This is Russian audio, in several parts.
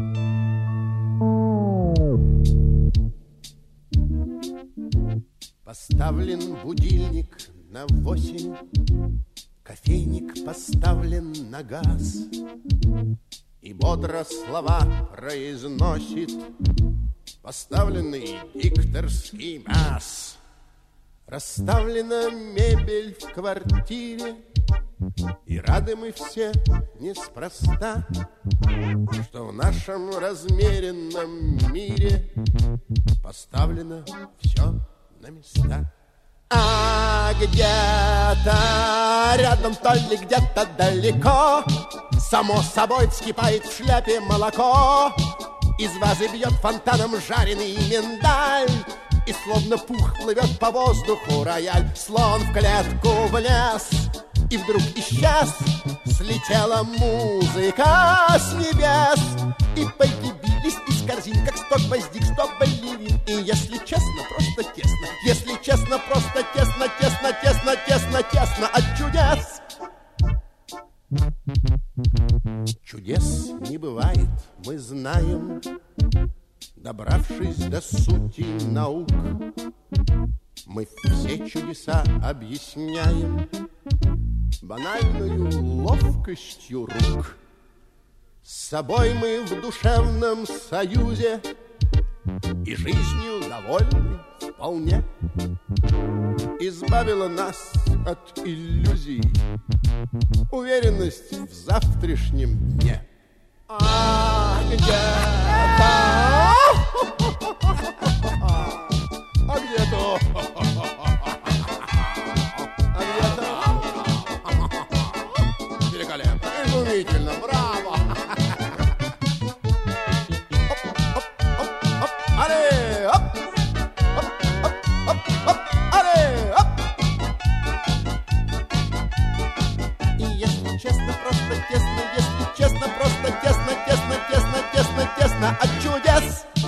Поставлен будильник на 8, кофейник поставлен на газ, и бодро слова произносит поставленный дикторский бас. Расставлена мебель в квартире, и рады мы все неспроста, что в нашем размеренном мире поставлено все на места. А где-то рядом, то ли где-то далеко, само собой вскипает в шляпе молоко, из вазы бьет фонтаном жареный миндаль, и словно пух плывет по воздуху рояль. Слон в клетку влез, и вдруг исчез. Слетела музыка с небес, и появились из корзин, как 100 гвоздик, 100 балерин. И если честно, просто тесно. Если честно, просто тесно, тесно, тесно, тесно, тесно от чудес. Чудес не бывает, мы знаем, добравшись до сути наук. Мы все чудеса объясняем банальную ловкостью рук. С собой мы в душевном союзе и жизнью довольны вполне. Избавила нас от иллюзий уверенность в завтрашнем дне. А где-то, а где-то, а где-то. Великолепно, изумительно, браво. Алле, оп, оп, оп, оп, оп, алле, оп. И если честно, просто тесно, если честно, просто тесно, тесно, тесно, тесно, тесно от чудес.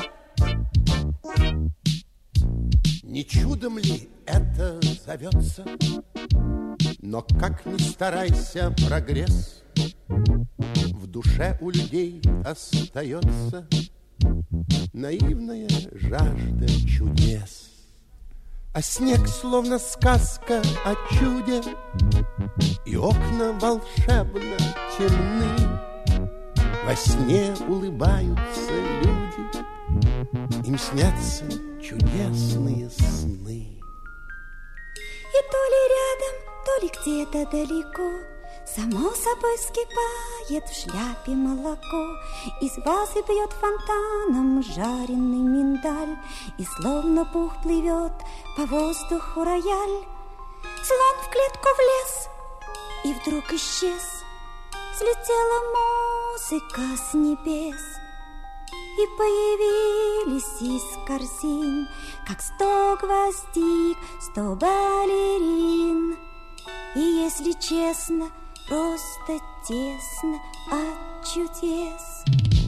Не чудом ли это зовется? Но как ни старайся, прогресс в душе у людей остается наивная жажда чудес. А снег словно сказка о чуде, и окна волшебно темны. Во сне улыбаются люди, им снятся чудесные сны. И то ли рядом, то ли где-то далеко, само собой вскипает в шляпе молоко, из вазы бьет фонтаном жареный миндаль, и словно пух плывет по воздуху рояль. Слон в клетку влез, и вдруг исчез. Слетела музыка с небес, и появились из корзин, как 100 гвоздик, 100 балерин. И если честно, просто тесно от чудес.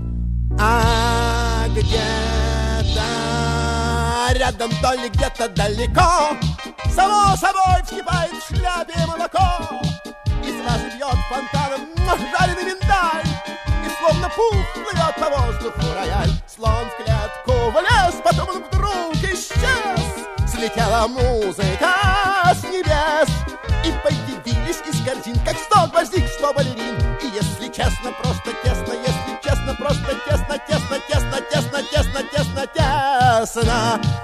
А где-то рядом, то ли где-то далеко, само собой вскипает в шляпе молоко, из вазы бьет фонтаном жареный миндаль, и словно пух плывет по воздуху рояль. Слон в клетку влез, потом он вдруг исчез. Слетела музыка с небес, и появились из корзин, как 100 гвоздик, 100 балерин. И если честно, просто тесно, если честно, просто тесно, тесно, тесно, тесно, тесно, тесно, тесно